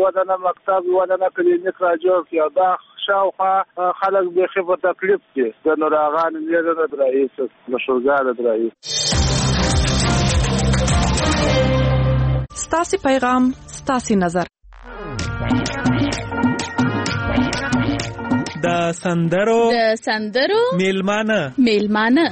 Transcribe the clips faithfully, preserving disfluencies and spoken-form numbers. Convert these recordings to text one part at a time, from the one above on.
ودانه مکتب ودانه کلینیک را جوړ کړي او دا شاوخوا خلک بیخي په تکلیف دي د نوراغان لیډر د رئیس مشورګار د رئیس. ستاسې پیغام ستاسې نظر. د سندرو د سندرو میلمانه میلمانه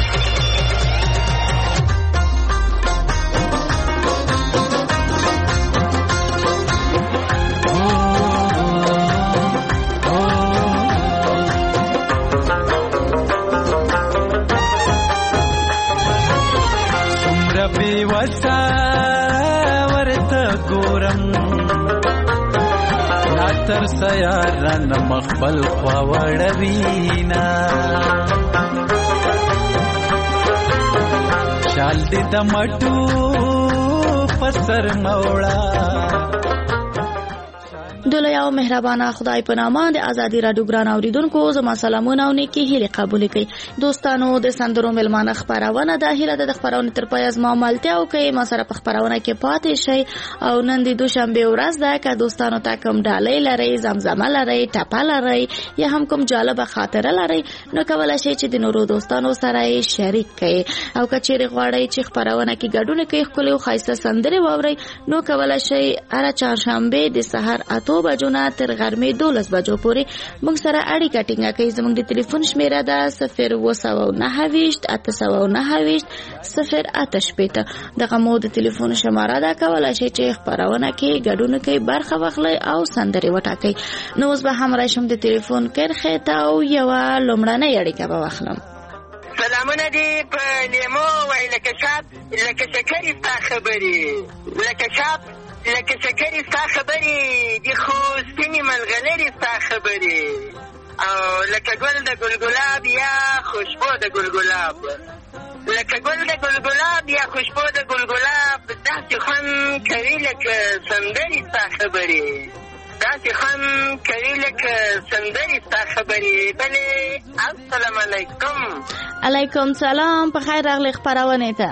څومره بېوسه ورته ګورم تر سیاران مخبل خوا وړوینا شال دې د مټو پسر موړه. دلیا او مهربانه خدای په نامه د ازادي رادیو ګران اوریدونکو زما سلامونه او نیکی هیله قبول کړئ. دوستانو د سندرو ملمانه خبرونه د هیله د خبرونه تر پای از ما ملته او کې ما سره په خبرونه کې پاتې شي او نن د دوشنبه ورځ ده که دوستانو ته کوم ډالۍ لري زمزمه لري ټپه لري یا هم کوم جالبه خاطره لري نو کولای شئ چې د نورو دوستانو سره شریک کړئ او که چیرې غواړئ چې خبرونه کې ګډون کړئ خپل او خاصه سندره واورئ نو کولای شئ هر چهارشنبه د سحر اته بجو نه تر غرمې دولس بجو پورې موږ سره اړیکه ټینګه کړئ. زموږ د ټلیفون شمیره ده صفر اوه سوه نهه ویشت اته سوه نهه ویشت صفر اته شپېته. دغه مو د ټلیفون شماره ده کولای شئ چې خبرونه کې ګډون کړئ برخه واخلئ او سندرې وټاکئ. نو اوس به هم راشم د ټلیفون کرښې ته او یوه لومړنۍ اړیکه به واخلم. سلامونه دي په لیمو وای لکه شاب لکه شکرې ستا خبرې لکه شاب لکه شکرې ستا خبرې دي خو سپینې ملغلرې ستا خبرې او لکه ګل د ګلګلاب یا خوشبو د ګلګلاب لکه ګل د ګلګلاب یا خوشبو د ګلګلاب داسې خوند کوي لکه سندرې ستا خبرې داسې خوند کوي لکه سندرې ستا خبرې. بلې السلام علیکم. علیکم سلام. په خیر راغلی خپرونې ته.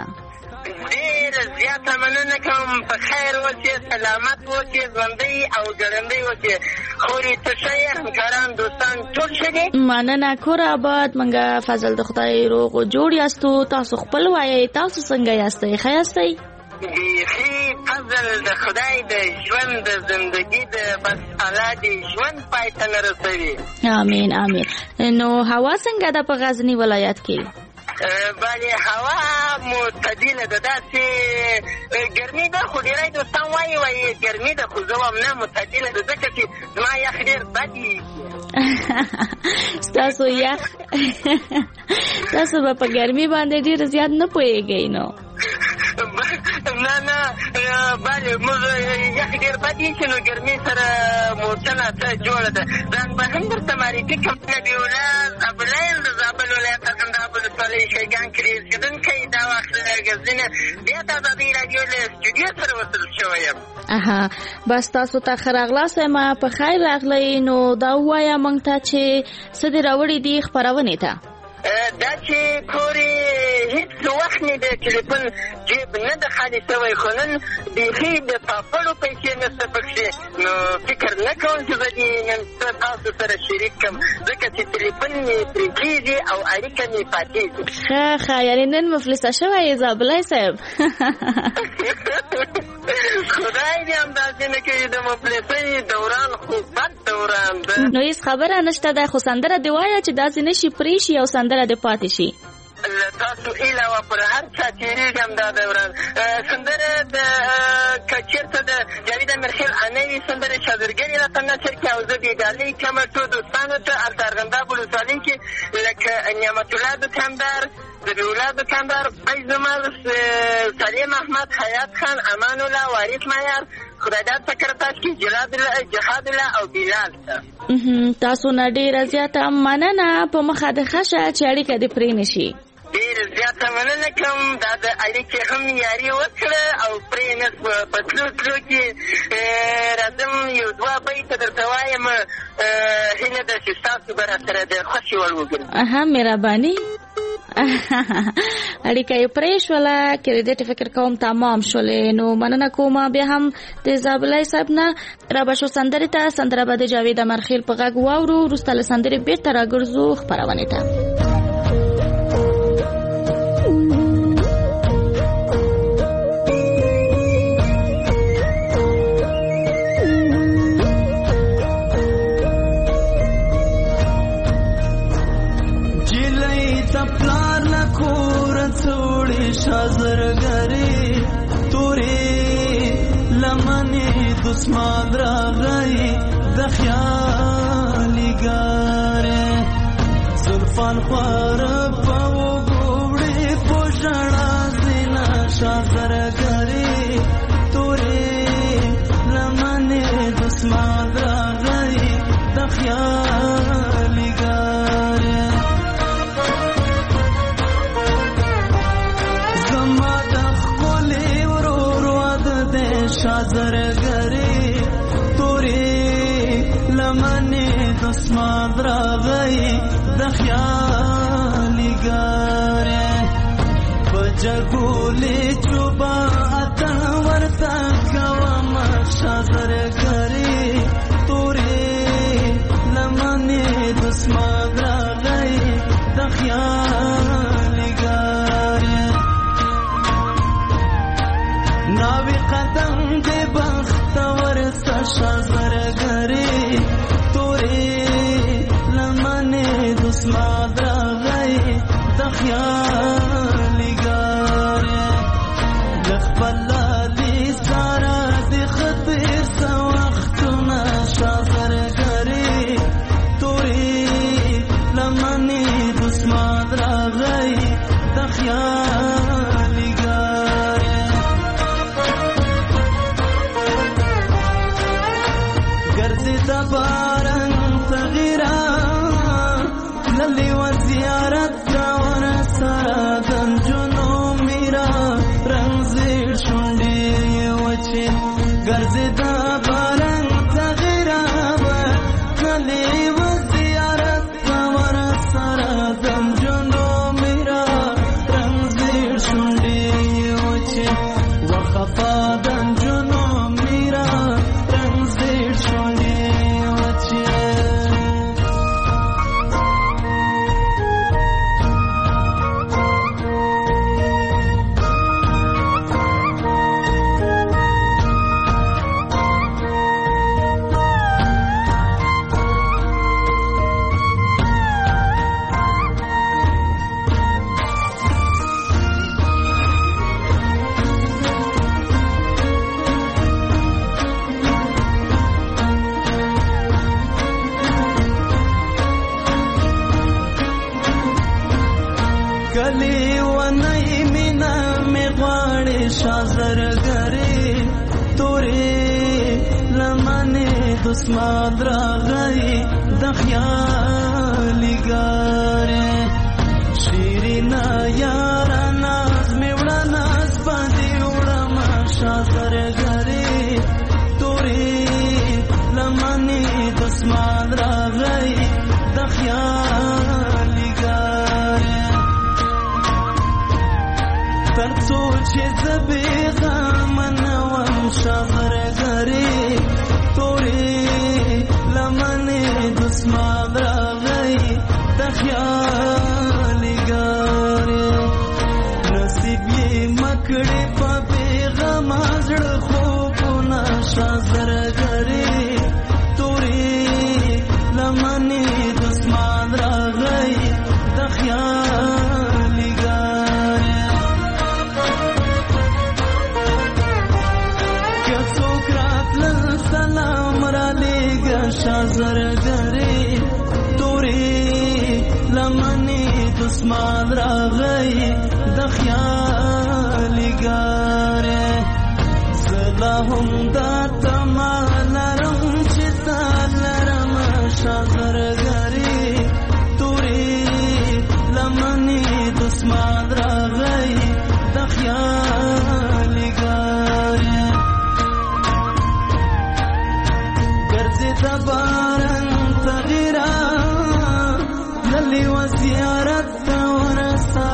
ډېره زیاته مننه کوم. په خیر اوسې سلامت اوسې ژوندی او ګړندی اوسې. خورې ته ښه یې همکاران دوستان ټول ښه دي؟ مننه کور آباد. منګه فضل د خدای روغ او جوړ یاستو. تاسو خپل وایئ تاسو څنګه یاستئ ښه یاستئ؟ بیخي فضل د خدای د ژوند د زندگی د بس الله د ژوند پای ته نه رسوي. امین امین. نو هوا څنګه ده په غزني ولایت کې؟ بله هوا معتدله ده داسې ګرمي ده خو ډېری دوستان وایي وایي ګرمي ده خو زه وایم نه معتدله ده ځکه چې زما یخ ډېر بد ایږي. ستاسو یخ تاسو به په ګرمي باندې ډېر زیات نه پوهېږئ نو نه نه بله موږ یخ ډېر بد ایږي نو ګرمي سره موچنه څه جوړه ده. ځان به هم درته معرفي کړم. نبي الله ابولیل د زابل ولایت ارغنداب ولسوالۍ شیګان کې اوسېدونکی دا وخت غزني نه بیا د ازادۍ راډیو له سټوډیو سره وصل شوی یم. اها بس تاسو ته ښه راغلاست یم. په خیر راغلی. نو دا ووایه موږ ته چې څه دې راوړي دي خپرونې ته؟ دا چې کورې هیڅ وخت مې د ټلیفون جیب نه ده خالي شوی خو نن بیخي د پاپړو پیسې نشته پکښې نو فکر نه کوم چې به دې نن تاسو سره شریک کړم ځکه چې ټلیفون مې پرې کېږي او اړیکه مې پاتېږي. ښه ښه یعنې نن مفلسه شوی یې زابلی صاحب. خدای دې همداسې نه کوي. د مفلسۍ دوران خو بد دوران ده. نو هېڅ خبره نشته ده خو سندره دې وایه چې داسې نه شي پرې شي او سندره دې پاتې شي. تاسو علاوه پر هر چا تېرېږم دا دوران. سندره د که چېرته د جاوید امیرخېل انوي سندرې شاګردګرې راته نشر کړي او زه دې ډالۍ کړم ټول دوستانو ته هلته ارغنداب ولسوالۍ کې لکه نعمت الله دوکاندار ذبیح الله دوکاندار فیض عمر سلیم احمد حیات خان امان الله وارث معیار خدایداد سکرتاش کې جهاد الله جهاد الله او بلال ته. تاسو نه ډېره زیاته مننه. په مخه د ښه شه چې اړیکه دې پرې نه شي. ډېر زیاته مننه کوم. دا د اړیکې هم یاري وکړه او پرې نه شوه. په تلو تلو کې راځم یو دوه بیته درته وایم. هیله ده چې ستاسو به راسره د خوښې وړ وګرځي. اها مهرباني. اړیکه یې پرې شوله کریډټ فکر کوم تمام شولې نو مننه کوم بیا هم د زابلای صاحب نه را بشو سندرې ته سندره به د جاوید امرخیل په غږ واورو وروسته له سندرې بیرته راګرځو خپرونې ته. شازرګری تورې لمنې دسمان راغی د خیالي ګارې زلفان خور په وګړې پوښړا زینا شازرګری تورې لمنې دسمان راغی د خیالي ګارې شازرګری تورې لمنې دسمان راغی د خیالي ګارې په جګولې چوبا اتن ورته کوم شازرګری تورې لمنې دسمان راغی د خیالي ګارې ناوی قدم دے بختور شازرګری تورې لمنې دسمان راغی د خیالي ګارې خپل لالي سارا د خطر سو وختونه شازرګری تورې لمنې دسمان راغی د خیالي ګارې بارن تغیرا للی و زیارت دور سرادن جنو میرا رنگ زیر شنڈی وچی گرزی دا بارن تغیرا للی و زیارت دور سرادن جنو میرا رنگ زیر شنڈی وچی وخفادن جنو میرا رنگ زیر شنڈی کلی و نئی مینا می غواړي شازرګری تورې لمنې دسمان راغی د خیالي ګارې شیرینا یارا ناز می وړه ناز باندې وړم شازرګری تورې لمنې دسمان راغی د خیالي ګارې ترڅو چې زبې غمنوم شازرګری تورې لمنې دسمان راغی د خیالي ګارې نصیب یې مکړې په بېغم زړه خوبونه شازرګری تورې لمنې دسمان راغی د خیالي ګارې سلام را لېږه شازرګری تورې لمنې دسمان راغی د خیالي ګارې زه لا هم دا تمه لرم چې تا لرم شازرګری تورې لمنې دسمان راغی د خیالي ګارې بارن تغیرا للی و زیارت ورسا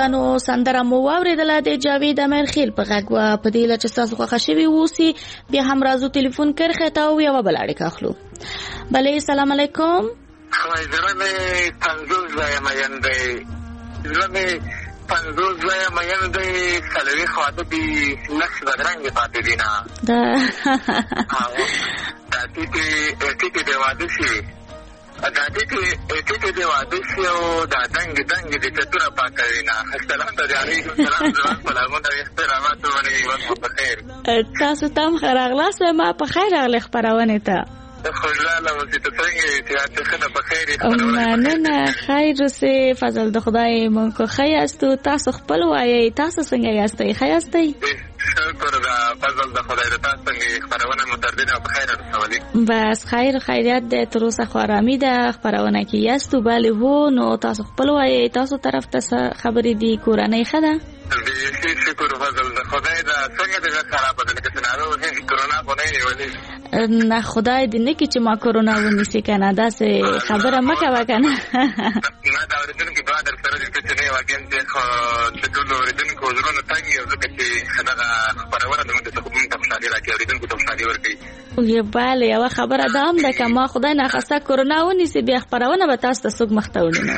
دوستانو سندره مو واوریدله د جاوید امرخیل په غږ و په دې لچ تاسو خوښ شوي اوسي بیا هم راځو ټلیفون کرخه تا او یو بل اړیکه اخلو. بله السلام علیکم. خای زرمه پنځوس ځای مېن دی زرمه پنځوس ځای مېن دی سلوي خواته دی لښ بدرنګ پاتې دی نه دا دا ټیټي ټیټي دی واده شي دا ټیټي ټیټي دی واده شي او دا دنګ دنګ دی چتره پاکوي نه. السلام علیکم. السلام زما سلامونه احترامات ونی وخت په خیر. تاسو تم خراغلاس ما په خیر راغلی خبرونه ته خوشاله اوسې ته څنګه یې چې ښه ده په خیر یې. نه نه خیر اوسې فضل د خدای مونږ خو ښه یاستو. تاسو خپل وایئ تاسو څنګه یاستئ؟ ښه یاستئ؟ شکر ده فضل د خدای د تاسو څنګه خبرونه مو تر دې نه په خیر رسولي. بس خیر خیریت ده تر اوسه خو ارامي ده خبرونه کې یاستو. بله هو نو تاسو خپل وایئ تاسو طرف ته خبرې دي کورنۍ ښه ده؟ شکر فضل د خدای ده څنګه دې خرابه ده لکه چې ناروغ کرونا خو نه نیولې نه خدای دې نه کړي چې ما کرونا ونیسي که نه داسې خبره مه کوه که نه. نه دا اورېدونکي دعا در سره دي چې نه واقعا چې خو د ټولو اورېدونکو زړونه تنګ وي ځکه چې دغه خپرونه زموږ ته خوشحالي راکړي اورېدونکو ته خوشحالي ورکوي. بله یوه خبره دا هم ده که ما خدای ناخواسته کرونا ونیسي بیا خپرونه به تاسو ته څوک مخته ونیمه.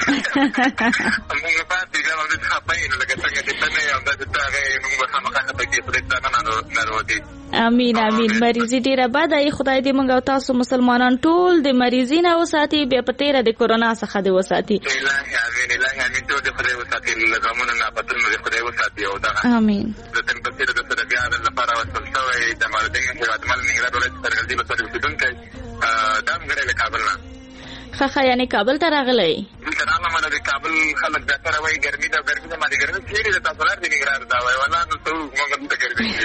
موږ پاتې بیا همداسې خفه یو لکه څنګه چې ته نه یې همداسې ته هغه موږ به خامخا خفه کړي خدای ته نه ناروغي. امین امین. مریضي ډیره بده ای خدای دې موږ او تاسو مسلمانان ټول د مریضي نه وساتي بیا په تیره د کرونا څخه دې وساتي. الهي امین الهي امین ټول دې خدای وساتي له غمونو نه پتون دې خدای وساتي او دا امین. د تن په تیره د سره بیا د لپاره وصل شوی د مالدین هیوادمل ننګرهار ولایت سرګردي په سره اوسېدونکی دا هم ګړی له کابل نه ښه ښه یعنې کابل ته راغلی دلته راغلم نو د کابل خلک زیاتره وایي ګرمي ده ګرمي ده ما د ګرمي چېرې ده تاسو لار د ننګرهار دا وایي والله نو څه وکړو موږ دلته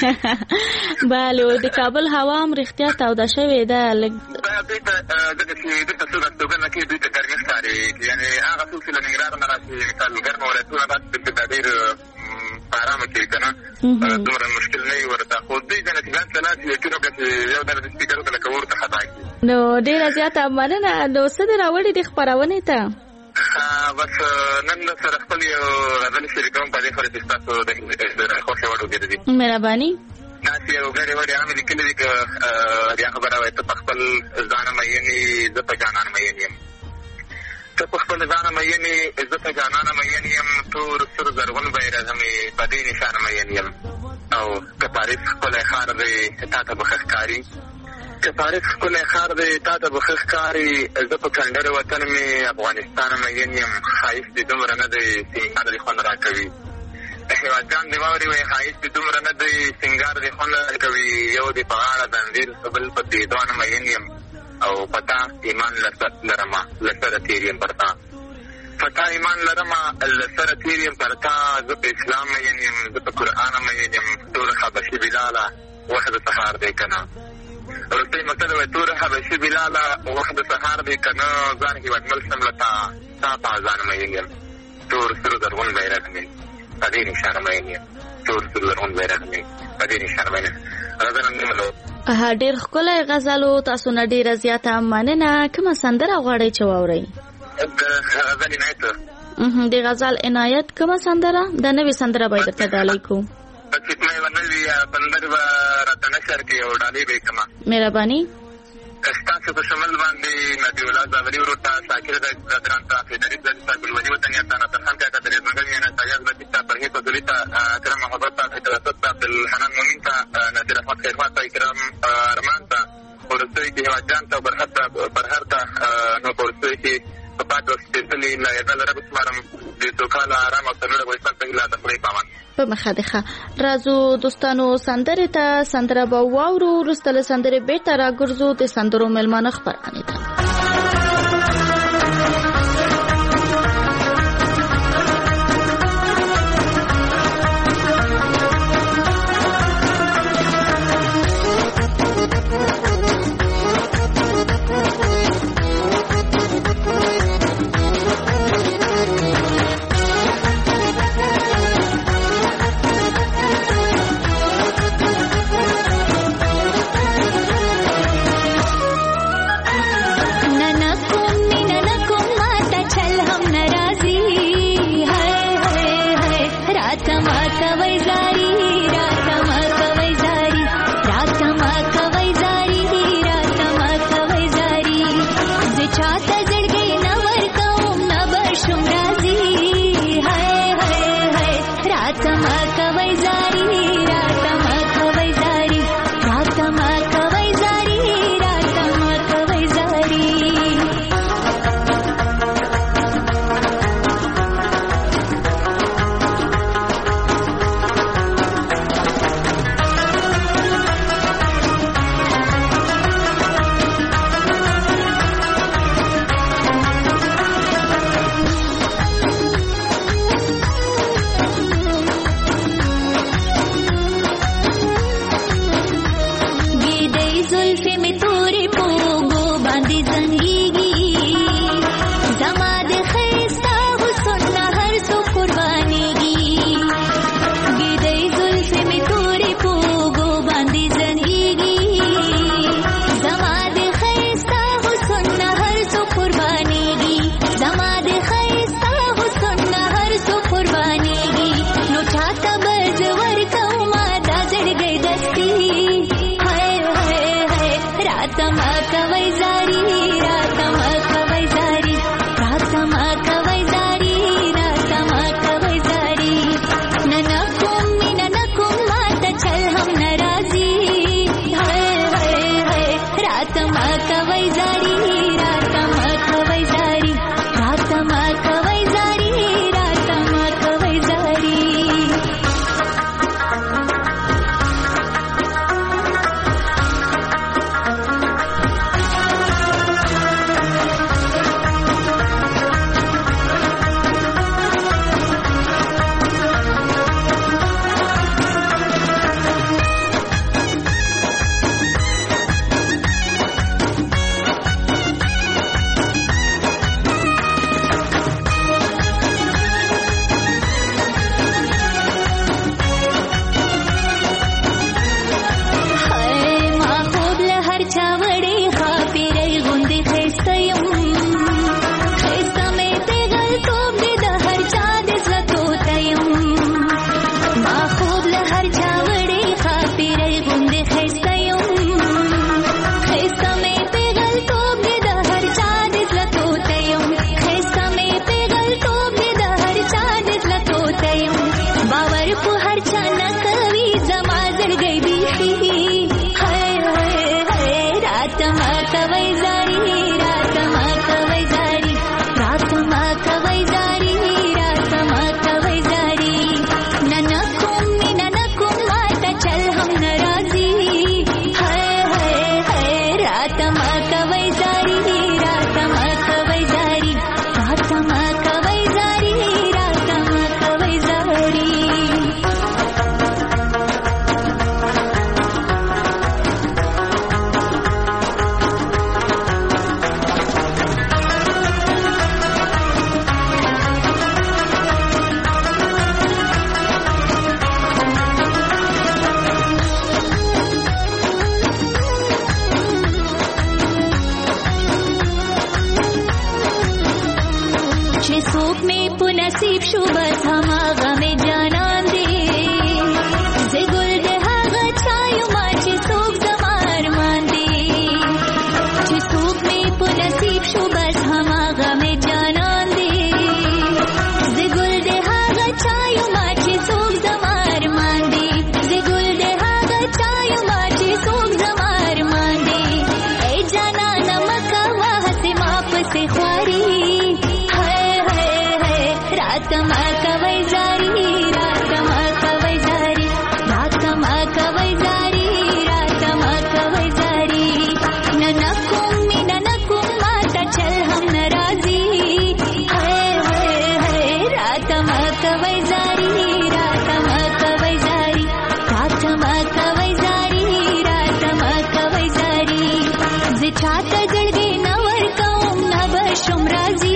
ګرمي بله د کابل هوا هم رښتیا توده شوې ده لږ دا دوی ته ځکه چې دلته څوک استوګنه کوي دوی ته ګرمي ښکاري یعنې هغه څوک چې له ننګرهار نه راشي مثال ګرمه ولایتونه راشي دلته دا ډېر په ارامه کوي که نه دومره مشکل نه وي ورته خو دوی ځنه چې ځان ته ناست وي یقین وکړه چې یو ځل د سپیکرو ته لکه اور ته خطا کړي. نو ډېره زیاته مننه. نو څه دې راوړي دې خپرونې ته؟ بس نن سره خپل یو غزل شریکوم په دې خبره چې ستاسو د خوښې وړ وګرځي. مهرباني. داسې یو ګډې وړې عامې لیکلي دي که ریا خبره وایي ته په خپل ځانه مین یې زه په جانان مین یم ته په خپل ځانه مین یې زه په جانانه مین یم تور سور زرغون بیرغ مې په دې نشانه مین یم او که پاریس ښکلی ښار دی تا ته به ښه ښکاري که پاریس ښکلی ښار دی تا ته به ښه ښکاري زه په کنډر وطن مې افغانستان مین یم ښایست دې دومره نه دی سینګار دې خوند راکوي هېوادیان دې واوري وایي ښایست دې دومره نه دی سینګار دې خوند راکوي یو دې په غاړه زنځیر بل په دیدوانه مین یم او پتا ایمان لرمه لسره تیر یم پر تا پتا ایمان لرمه لسره تیر یم پر تا زه په اسلام مین یم زه په قرآن مین یم توره حبشي بلاله وخت د سهار دی که نه وروستی متل وایي توره حبشي بلاله وخت د سهار دی که نه ځان هېوادمل شم له تا تا په اذان مین یم تور سرو زرغون بیرغ مې په دې نشانه مین یم تور سرو زرغون بیرغ مې په دې نشانه مین یم غزل هم دې ها ډېر ښکلی غزل و تاسو نه ډېره زیاته مننه. کومه سندره غواړئ چې واورئ؟ د غزل عنایت د غزل عنایت کومه سندره؟ د نوې سندره به یې درته ډالۍ کوو چې کومه یوه نوې بندر به راته نشر کړي او ډالۍ به یې کړمه. مهرباني. ستاسو په شمل باندې نبي الله زاغلي ورور ته شاکر ګران ته فیدري ته ګلولي وطن یا ته خان کا ته رزمګل یا ته یاد لتی ته پرهي په دلی ته کرام محبت ته فطرت ته الحنان مومن ته نادر احمد خیرات ته کرام ارمان ته ورته کې هواجان ته برحت برهر ته نو ورته کې په پاتو سپېڅلي لا یاد رب سمارم دې توکاله آرام او تنوړ وایي په لا د خپل پامن په مخه ده. راځو دوستانو سندره ته سندره به واورو وروسته له سندرې بیرته راګرځو د سندرو مېلمانه خپرونې ته. چې څوک مې په نصیب شو بس هماغه مې جانان دی زه ګل د هغه چا یمه چې څوک زما ارمان دی چې څوک مې په نصیب شو بس هماغه مې جانان دی زه ګل د هغه چا یمه چې څوک زما ارمان دی زه ګل د هغه چا یمه چې څوک زما ارمان دی ای جانانه مه کوه هسې ما پسې خواري راته ما کوي زاري راته ما کوي زاري راته ما کوي زاري راته ما کوي زاري نه نه کوم مینه نه کوم ماته چل هم ناراضي هاي هاي هاي راته ما کوي زاري راته ما کوي زاري راته ما کوي زاري راته ما کوي زاري زه چاته زړګي نه ورکوم نه به شم راضي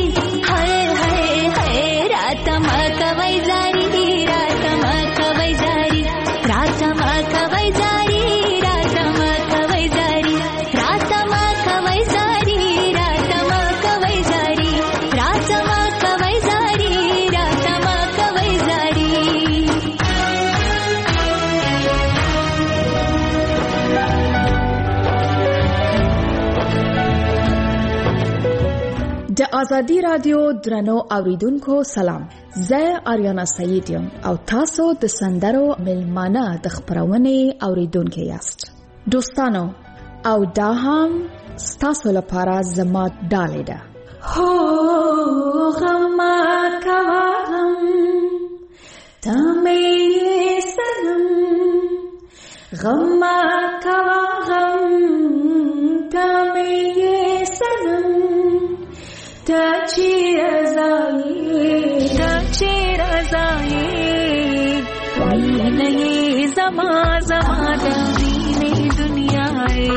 د آزادی رادیو درنو اوریدونکو سلام. زه آریانا سعید یم او تاسو د سندرو ملمانه د خبرونې اوریدونکو یاست. دوستانو او دا هم ستاسو لپاره زما ډالۍ ده. هو غم کوم تمه سلام غم کوم تمه سلام تا چی رضایی تا چی رضایی وینه زما زما د وینه دنیاي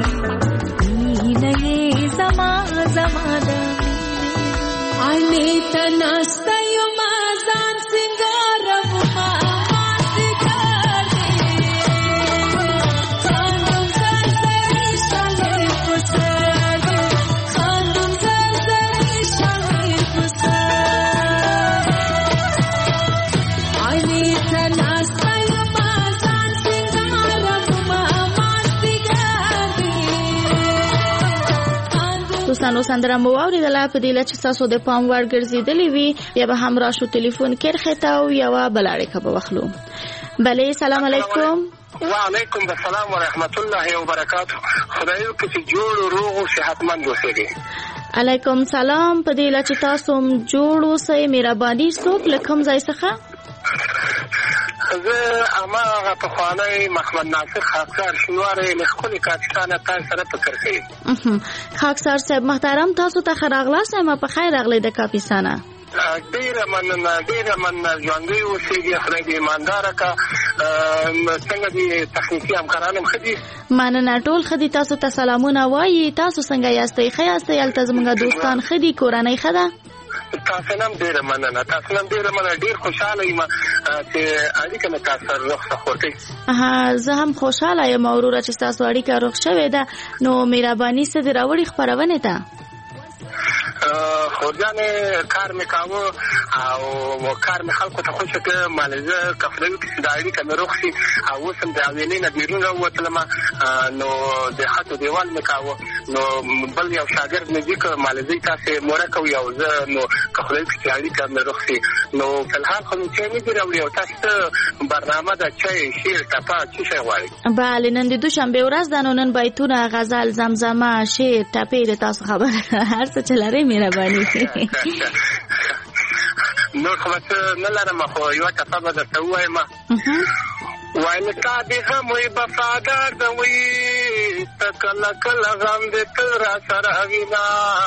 وینه زما زما د علی تناستیو ما ځان سنگار ما دوستانو سندره مو واوریدله په دې چې تاسو د پام وړ ګرځېدلې وي یا به هم راشو ټلیفون کرخه ته او یا بل اړیکه به واخلو. بله سلام علیکم. وعلیکم السلام ورحمت الله وبرکاته. خدای دې چې جوړ او روغ او صحتمند اوسئ. علیکم سلام. په دې چې تاسو جوړ اوسئ مهرباني څوک لکم ځای څخه زه اما په خوانای محمد ناصر خاکسار شنواره لخل کاکستان تاسو سره فکر کوي. خاکسار صاحب محترم تاسو ته خراغلاس ما په خیر راغلی د کاپیسانه. ډیره مننه ډیره مننه ژوندۍ اوسئ خدای دې ایماندار کا څنګه دې تخنیکی همکاران هم خدي مننه ټول خدي تاسو ته سلامونه وایي. تاسو څنګه یاستئ؟ ښه یاستئ؟ هلته زموږ دوستان خدي کورنۍ ښه ده؟ تاسو نن ډیره مننه تاسو نن ډیره مننه ډیر خوشاله یم چې اړیکه مې تاسو سره رخصت خوټي. ها زه هم خوشاله یم وروره چې تاسو اړیکه رخ شوې ده. نو مهرباني سره راوړي خبرونه ته خورجانه کار مې کاوه او کار مې خلکو ته خوښه کړ مالزه کفروي کې دایري کمه روخي او وسم د اویلینه بیرونه وتلم نو د خاطر دیوال مې کاوه نو بل یو شاګرد مې ځکه مالزه تاسو مورکه یو زه نو کفروي کې دایري کمه روخي نو په الحال خو چې مې دی راوړی او تاسو برنامه د چای شیر ټپا چې شي وایي. بله نن د دوشنبه ورځ د نن بیتونه غزل زمزمه شیر ټپې د تاسو خبره هر څه چلري مهرباني. نو خو نه لرم خو یو ټپه به درته ووایم وایم تا دې غم وي وفادار د وي ته کله کله غم دې تل را سره وینا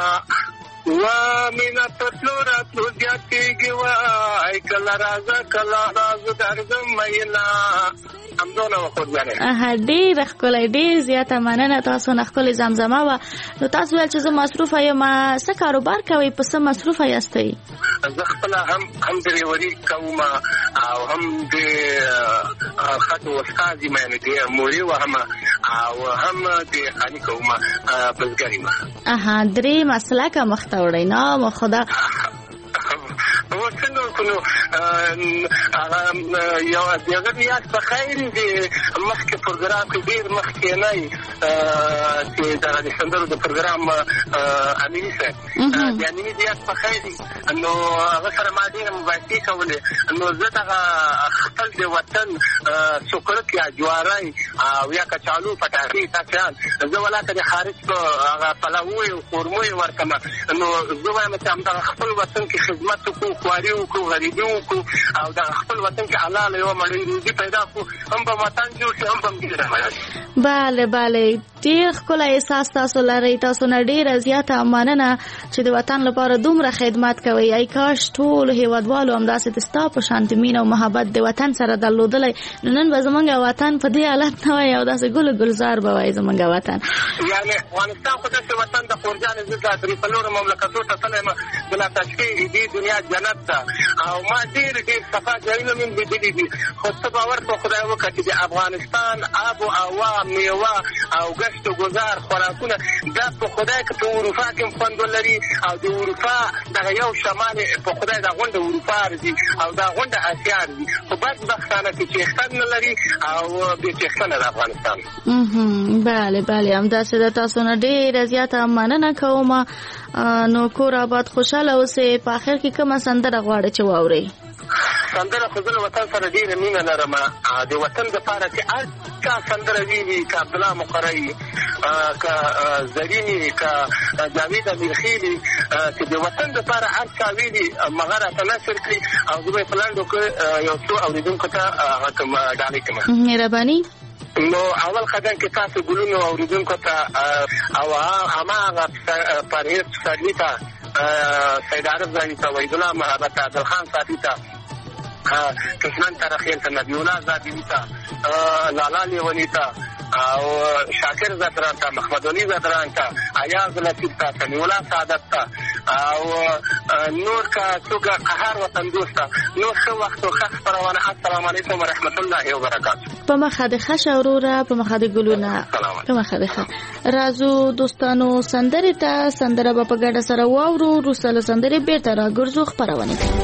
ومینا پتلو راتلو زیاتیږي وای کله راځه کله راځه درځم مینا همدونه وخورځانه. اه ډېر ښکلی ډېر زیاته مننه. تاسو نه ښکلې زمزمه وه. نو تاسو ویل چې زه مصروفه یم څه کاروبار کوئ په څه مصروفه یاستئ؟ زه خپله هم هم ډریوري کوم او هم د خط استاد یم یعنې د مورې وهم او هم د خاني کوم بزګر یم. اها درې مسلکه مخته وړئ نه خدا اوس څنګه وکړو هغه یو دغه نیاز په خیر دی مخکې پروګرام کې ډېر مخکې نه چې دغه د سندرو د پروګرام امیني صاحب د امیني نیاز په خیر دی نو هغه سره ما ډېره مباحثې کولې نو زه دغه خپل د وطن سکرک یا جواری او یا کچالو پټاټې تاچان زه ولاکه د خارج په هغه پلاوی او قورمې ورکم نو زه وایم چې همدغه خپل وطن کې خدمت وکړو خواري وکړو غریبي وکړو او دغه خپل وطن کې حلال یوه مړۍ روزي پیدا کړو هم به وطن جوړ شي هم به ګیره بله بله ډېر ښکلی احساس تاسو لرئ تاسو نه ډېره زیاته مننه چې د وطن لپاره دومره خدمت کوئ ای کاش ټولو هېوادوالو همداسې د ستا په شانتې مینه او محبت د وطن سره درلودلی نو نن به زموږ وطن په دې حالت نه وای او داسې ګل ګلزار به وای زموږ وطن یعنې افغانستان خو داسې وطن د خورجانې زه د درې څلورو مملکتو ته تللی یم بلا تشکیل دې دنیا جنت ده او ما ډېر ډېر صفا ځایونه مې لیدلي دي خو څه باور په خدای وکړه چې د افغانستان آب و هوا میوه او ګشت و ګذار خوراکونه دا په خدای که په اروپا کې هم خوند ولري او د اروپا دغه یو شمال په خدای دا غونډه اروپا راځي او دا غونډه اسیا راځي خو بدبختانه کې چیښتن نه لري او بې چیښتنه د افغانستان بله بله همداسې د تاسو نه ډېره زیاته مننه کوم نو کور آباد خوشحاله اوسئ په آخر کې کومه سندره غواړئ چې واورئ سندره خو زه له وطن سره ډېره مینه لرم د وطن دپاره چې هر چا سندره ویلي که عبدالله مقرئ که زریني که جاوید امیرخیلي چې د وطن دپاره هر چا ویلي مغه راته نشر کړي او زه به یې په لنډو کې یو څو اورېدونکو ته هغه کوم ډالۍ کړم مهرباني نو اول قدم کې تاسو ګلونو اوریدونکو ته او هماغه پرهیز پسرلي ته سید عارف زاهدي ته وحیدالله محبت عبدالخان صافي ته کشمن ترخیل ته نبی الله زاهدي ته لالا لیوني ته او شاکر زدران ته محمد علي زدران ته ایاز لطیف ته سمیع الله سعادت ته او نور که څوک قهر وطن دوست ته نور ښه وخت او ښه خپرونه السلام علیکم ورحمت الله وبرکاتو په مخه د ښه شوروره په مخه د ګلونه په مخه د ښه راځو دوستانو سندرې ته سندره به په ګډه سره واورو وروسته له سندرې بېرته راګرځو خپرونې ته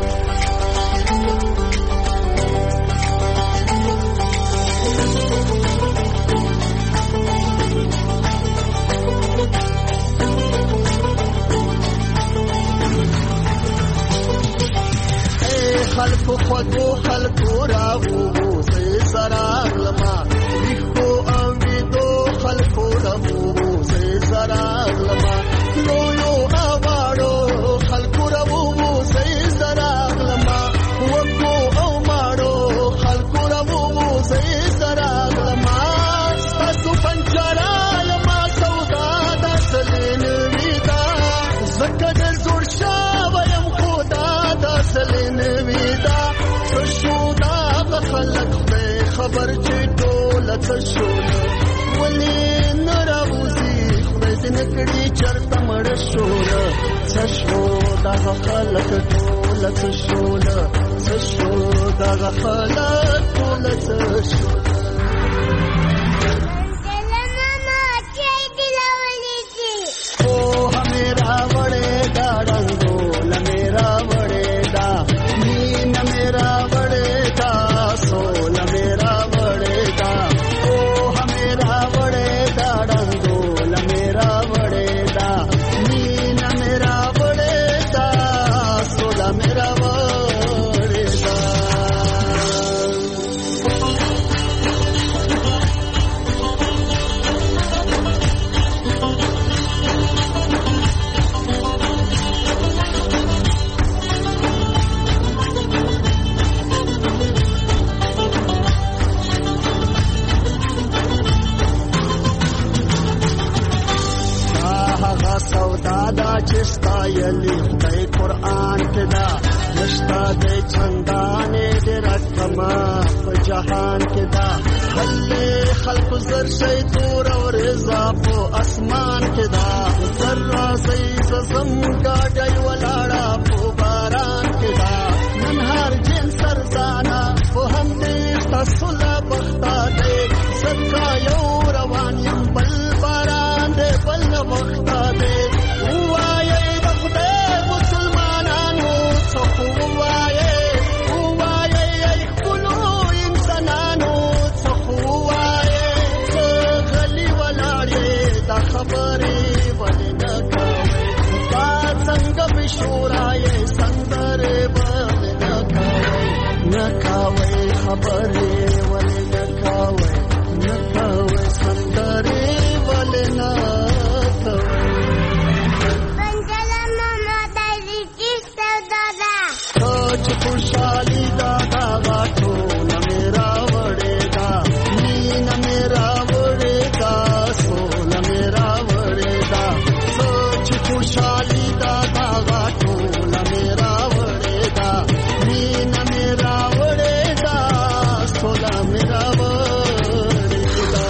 خلقو خودو خلقو راغو زی زراغ لما ویخو امیدو خلقو راغو زی زراغ لما لولو آوارو خلقو راغو زی زراغ لما وکو او مارو خلقو راغو زی زراغ لما ستاسو پنجارا لما سودا دا سلین ویدا زکا در زور شاویم خودا دا سلین ویدا تشودا بخلق بے خبر چی ټوله تشودا ولی نراوزی خبید نکڑی چرتا مڑ شودا تشودا خلق ټوله تشودا تشودا خلق ټوله تشودا او همیرا وڑے دا رنگو لمیرا وڑے دا مین میرا وڑے دا سول میرا وڑے دا او همیرا وڑے دا رنگو لمیرا وڑے دا مین میرا وڑے دا سول میرا وڑے دا دا چستا یلی خدای قرآن کې دا نشتا د چندانې د رقمه په جهان کې دا خلې خلق زر شي تور او رضا په اسمان کې دا زر راځي زم گاډي ولاړه په باران کې دا نن هر جن سرزانا په هم دې تاسو لا بختا دې زکا یو روان یم بل باران دې بل بختا دې وایي د خدای مسلمانانو څخه شورای سندره ول نکاوي نکاوي خبره ول نکاوي نکاوي سندره ول نکاوي بنجل ماما دایری کیسه دادا سوچ خوشحالی دادا غاټو نه میرا وړېدا مين میرا وړېدا سول میرا وړېدا سوچ خوشحالی دادا غاټو نه میرا وړېدا مين میرا وړېدا سول میرا وړېدا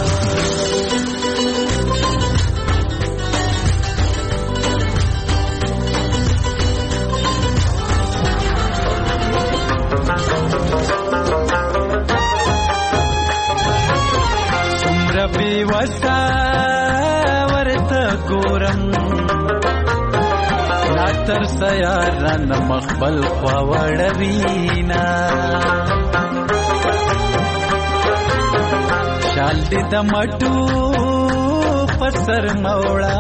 ربي وسا ورته ګورم لا تر سیاران مخبل خواړوینا شال دې د مټو پسر موړه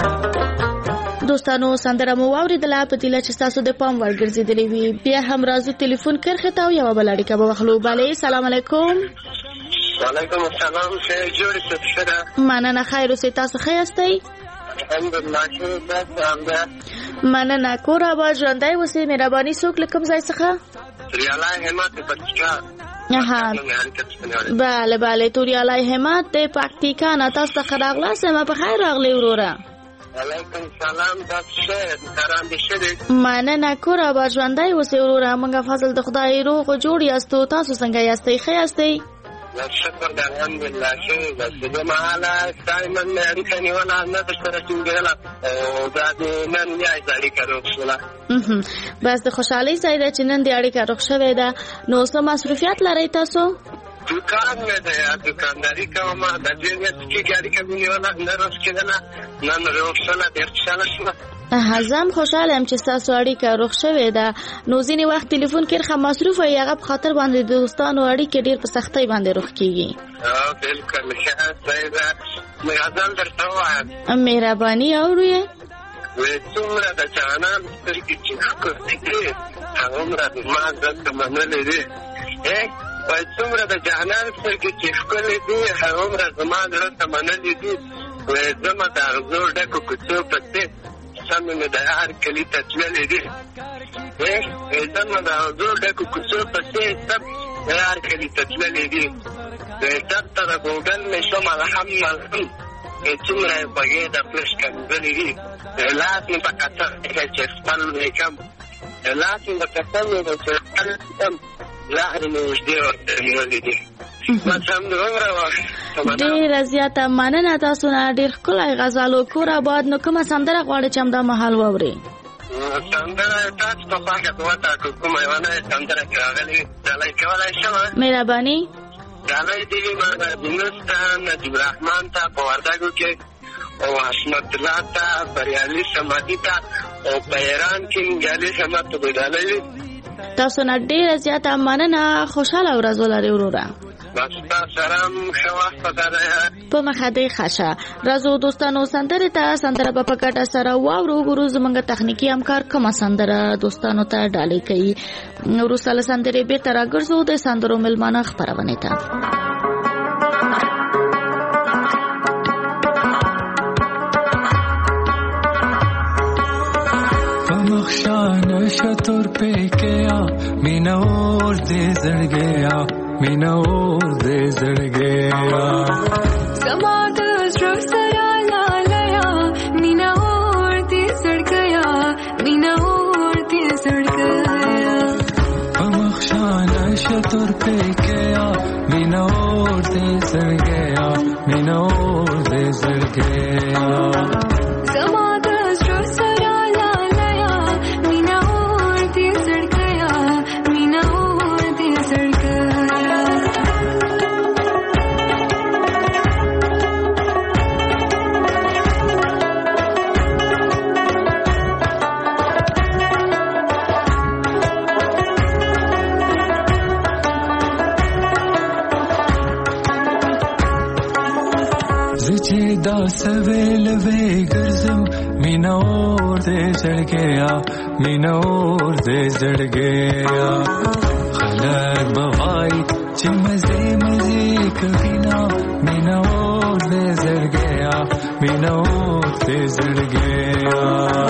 دوستانو سندره مو واوریدله په تیله چې تاسو د پام وړ ګرځېدلې وي بیا هم راځو ټلیفون کرښې ته او یوه بله اړیکه به واخلو بلې سلام علیکم وعلیکم السلام ښه جوړې څه ښه ده مننه خیر اوسئ تاسو ښه یاستئ الحمدلله ښه بس همدا مننه کور آباد ژوندی اوسئ مهرباني څوک له کوم ځای څخه ریالی همت پکتیکا اها بله بله توریالی همت د پکتیکا نه تاسو ته ښه راغلاست یم په خیر راغلی وروره علیکم سلام تاسو ښه کاران دې ښه دی مننه کور آباد ژوندی اوسئ وروره موږ فضل د خدای روغ او جوړ یاستو تاسو څنګه یاستئ ښه یاستئ شکر د الحمدلله ښه بس د مهاله ستا من اړیکه نیوله نه درسره ټینګېدله او دا د نن بیا اړیکه روغ شوله بس د خوشحالۍ ځای ده چې نن دې اړیکه روغ شوې ده نو څه مصروفیت لرئ تاسو دوکان مې دی دوکانداري کوم د دې نه چې اړیکه مې نیوله نه روغ کېدله نن روغ شوله ډېر خوشحاله شوله زم خوشحاله یم چې ستاسو اړیکه روغ شوې ده نو ځینې وخت ټلیفون کې ښه مصروف وي هغه په خاطر باندې د دوستانو اړیکې ډېر په سختۍ باندې روغ کېږي بالکل ښه صحیح ده غزل درته ووایم مهرباني اورو یې وې څومره د جانان سترګې چې ښکلې دي هغومره د ما دلته منلې دي وایي څومره د جانان سترګې چې ښکلې دي هغومره زما زړه ته منلې دي وایي ځمه د اغزو ډکو کوڅو پسې سمې مې د هر کلي ته تللې دي ځمه د اغزو ډکو کوڅو پسې سم د هر کلي ته تللې دي ډب ته د ګوګل مې شومه هم ملهم څومره یې خوږې د پلو ښکنځلې دي لاس مې په کتل دی چې خپل مې کم لاس مې په کتل دی چې خپل کم لارې مې اوږدې ورته نیولې دي بس همدومره وه ډېره زیاته مننه تاسو نه ډېر ښکلی غزل و کور آباد نو کومه سندره غواړئ چې همدا مهال واورئ سندره تاسو په خوښه په وټاکو کومه یوه نوې سندره کې راغلې ډالۍ کولی شم مهرباني ډالۍ دې وي یونس ته نجیب رحمان ته په وردګو کې او حشمت الله ته بریالي صمدي ته او په ایران کې نګالي صمد ته به ډالۍ وي تاسو نه ډېره زیاته مننه خوشحاله ورځ ولرئ وروره بس تاسو هم ښه وخت په کار په مخه دې ښه شه راځو دوستانو سندرې ته سندره به په ګډه سره واورو ګورو زموږ تخنیکي همکار کومه سندره دوستانو ته ډالۍ کوي وروسته له سندرې بېرته راګرځو د سندرو مېلمانه خپرونې ته مخشان شطور پہ کیا مینا اور دے زڑ گیا مینا اور دے زڑ گیا سماعت اشرف سرا لالیا مینا اور دے زڑ گیا مینا اور دے زڑ گیا مخشان شطور پہ کیا مینا اور دے زڑ گیا مینا اور دے زڑ گیا دا سویل وے گرزم مینا اور دے زڑ گیا مینا اور دے زڑ گیا خلق بوائی چی مزے مزے کبینا مینا اور دے زڑ گیا مینا اور دے زڑ گیا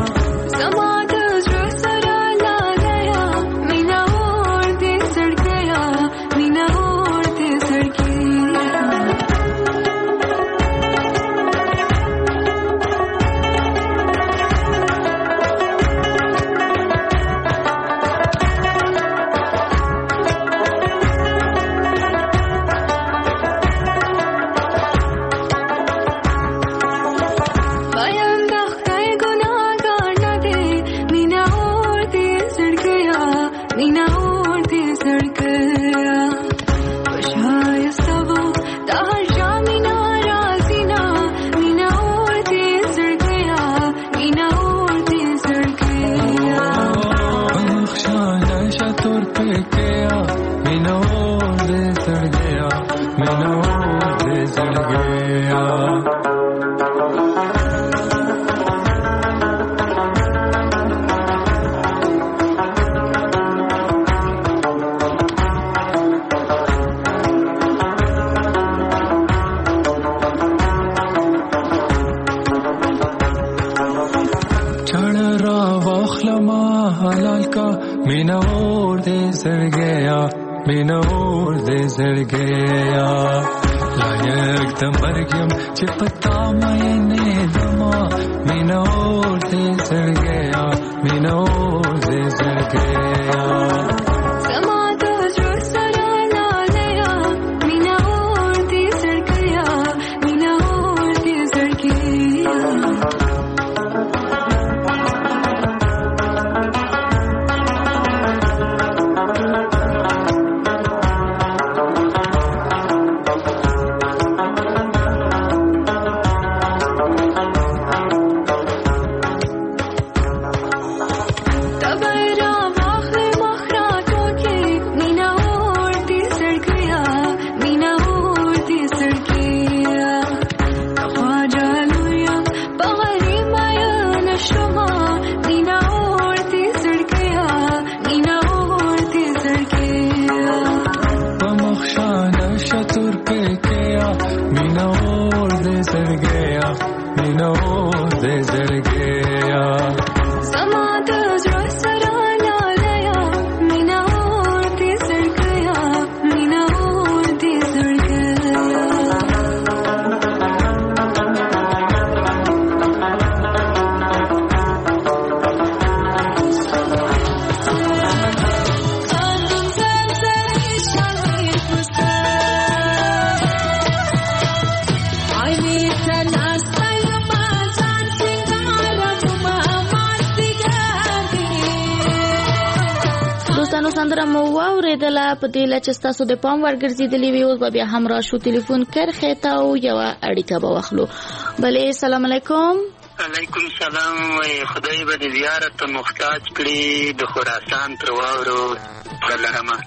په دې لچ تاسو د پام ورګرځیدلی وي اوس بیا هم را شو ټلیفون کرخه تا او یو اړیکه به واخلو. بله سلام علیکم. علیکم سلام. خدای به دې زیارت محتاج کړي د خراسان تر واورو بلرمه.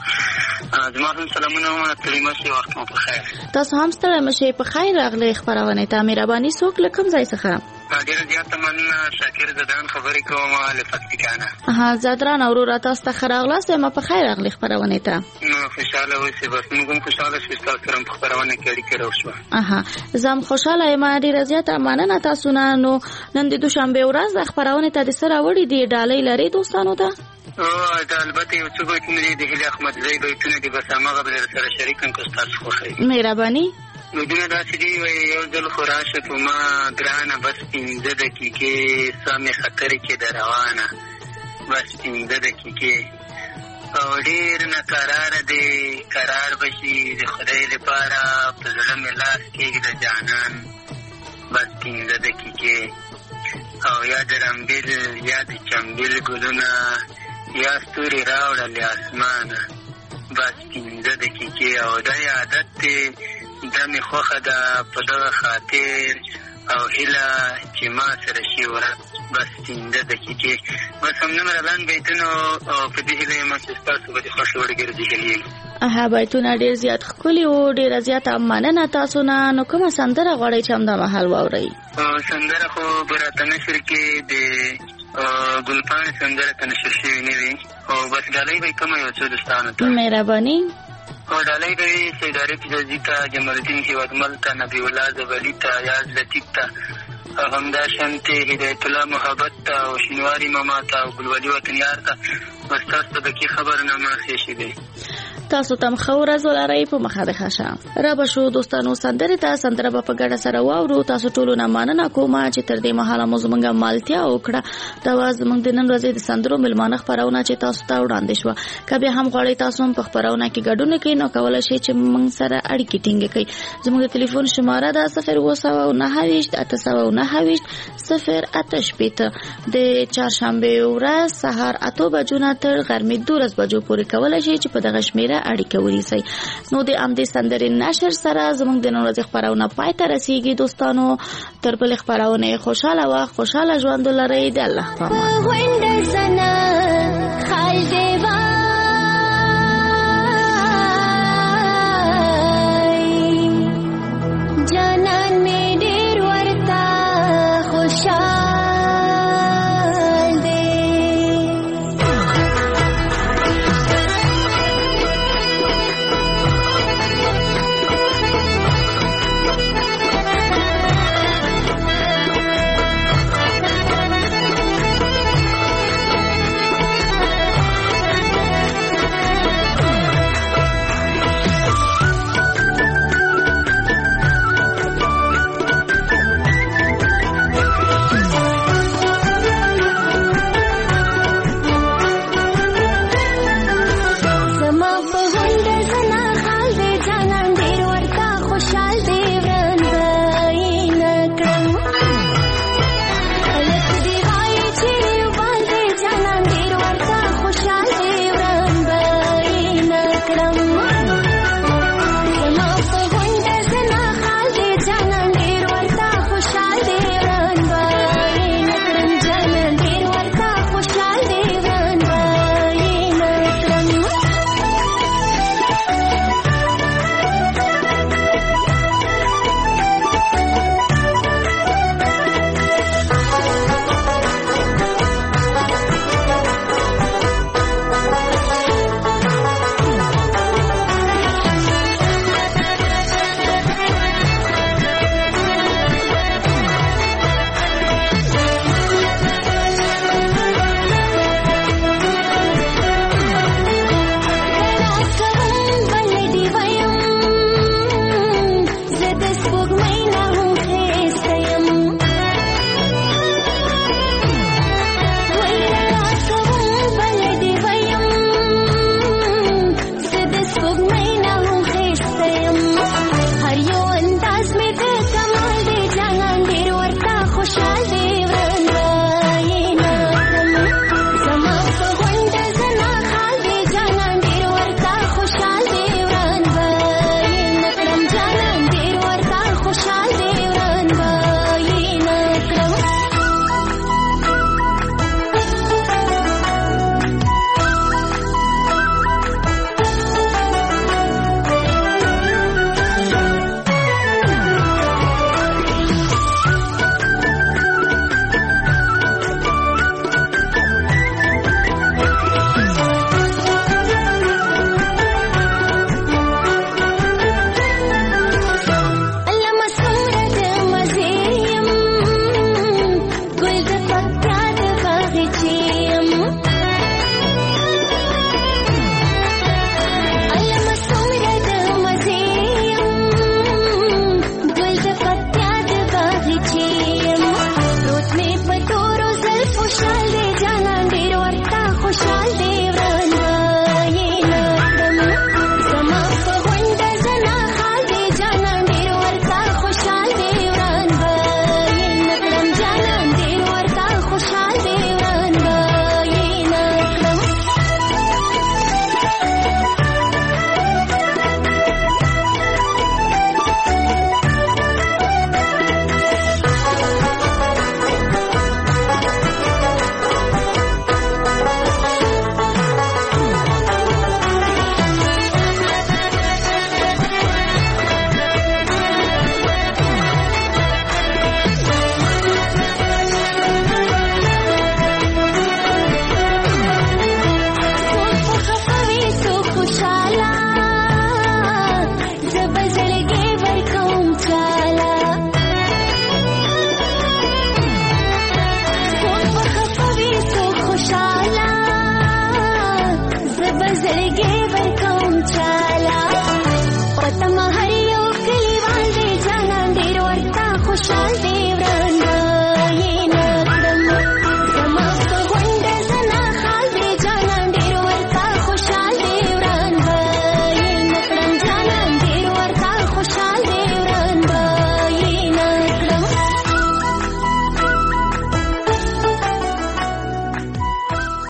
زما هم سلامونه کلمه شي وخت مو په خیر. تاسو هم ستړي مشه په خیر راغلي خبرونه ته مهرباني څوک لکم ځای څخه. ډیر زیات مننه شاکر زدان خبرې کوم لفتکانه. ها زدران اورورا تاسو ته خراغلاس ما په خیر راغلي خبرونه ته. نو خوشاله اوسئ بس موږ هم خوشاله شو تاسو سره په خبرونه کې اړیکه راوښو. اها زم خوشاله یم ډیر زیات مننه تاسو نه. نو نن د دوشنبه ورځ د خبرونه ته د سره وړي دی ډالۍ لري دوستانو ته. او دا البته یو څه به کوم دی د هلي احمد زئی بیتونه دي بس هغه به سره شریکم کو تاسو خو خیر. مهرباني. نو دنیا داسې دی یو ځل خو راشه په ما ګرانه بس پنځه دقیقې سمې خطرې کې د روانه بس پنځه دقیقې او ډېر ناقراره دی قرار به شي د خدای لپاره په زړه مې لاس کېږي د جانان بس پنځه دقیقې او یا د رمبیل یا د چمبیل ګلونه یا ستوري راوړلې اسمانه بس پنځه دقیقې او دا یې عادت دی دا مې خوښه ده په دغه خاطر او هیله چې ما سره شي ورځ بس پنځه دقیقې بس همدومره لاند بیتونه او په دې هیله یم چې ستاسو به د خوښې وړ ګرځېدلي وي. اها بیتونه ډېر زیات ښکلي وو، ډېره زیاته مننه تاسو نه. نو کومه سندره غواړئ چې همدا مهال واورئ؟ سندره خو په راته نشر کې د ګلپاڼې سندره ته نشر شوې نه وي او بس ډالۍ به یې کومه یو څو دوستانو ته مهرباني. او ډالۍ به وي سید عارف جزي ته، جمال الدین هیوادمل ته، نبی الله زبلي ته، یاز لطیف ته، همدا شانتې هدایت الله محبت ته او شینواري ماما ته او ګلولي وطنیار ته. بس تاسو ته دقیق خبرنامه ښې دی. تاسو تم ښه ورځ ولرئ. په مخه د ښه شه را به شو دوستانو سندرې ته. سندره به په ګډه سره واورو. تاسو ټولو نه مننه کومه چې تر دې مهاله مو زموږ مالتیا وکړه. دا وه زموږ د نن ورځې د سندرو مېلمانه خپرونه چې تاسو ته وړاندې شوه. که بیا هم غواړئ تاسو هم په خپرونه کې ګډون وکړئ نو کولی شئ چې موږ سره اړیکې ټینګې کړئ. زموږ د تلیفون شماره ده صفر اووه سوه او نهه ویشت اته سوه او نهه ویشت صفر اته شپېته. د چهارشنبې ورځ سهار اتو بجو نه تر غرمې دولس بجو پورې کولی شئ چې په دغه شمېره اړیکه ونیسئ. نو د همدې سندرې نشر سره زموږ د نن ورځې خپرونه پای ته رسیږي. دوستانو تر بلې خپرونې خوشحاله وخت، خوشحاله ژوند ولرئ. د الله په امان. جانان می ډېر ورته خوشحال زړګي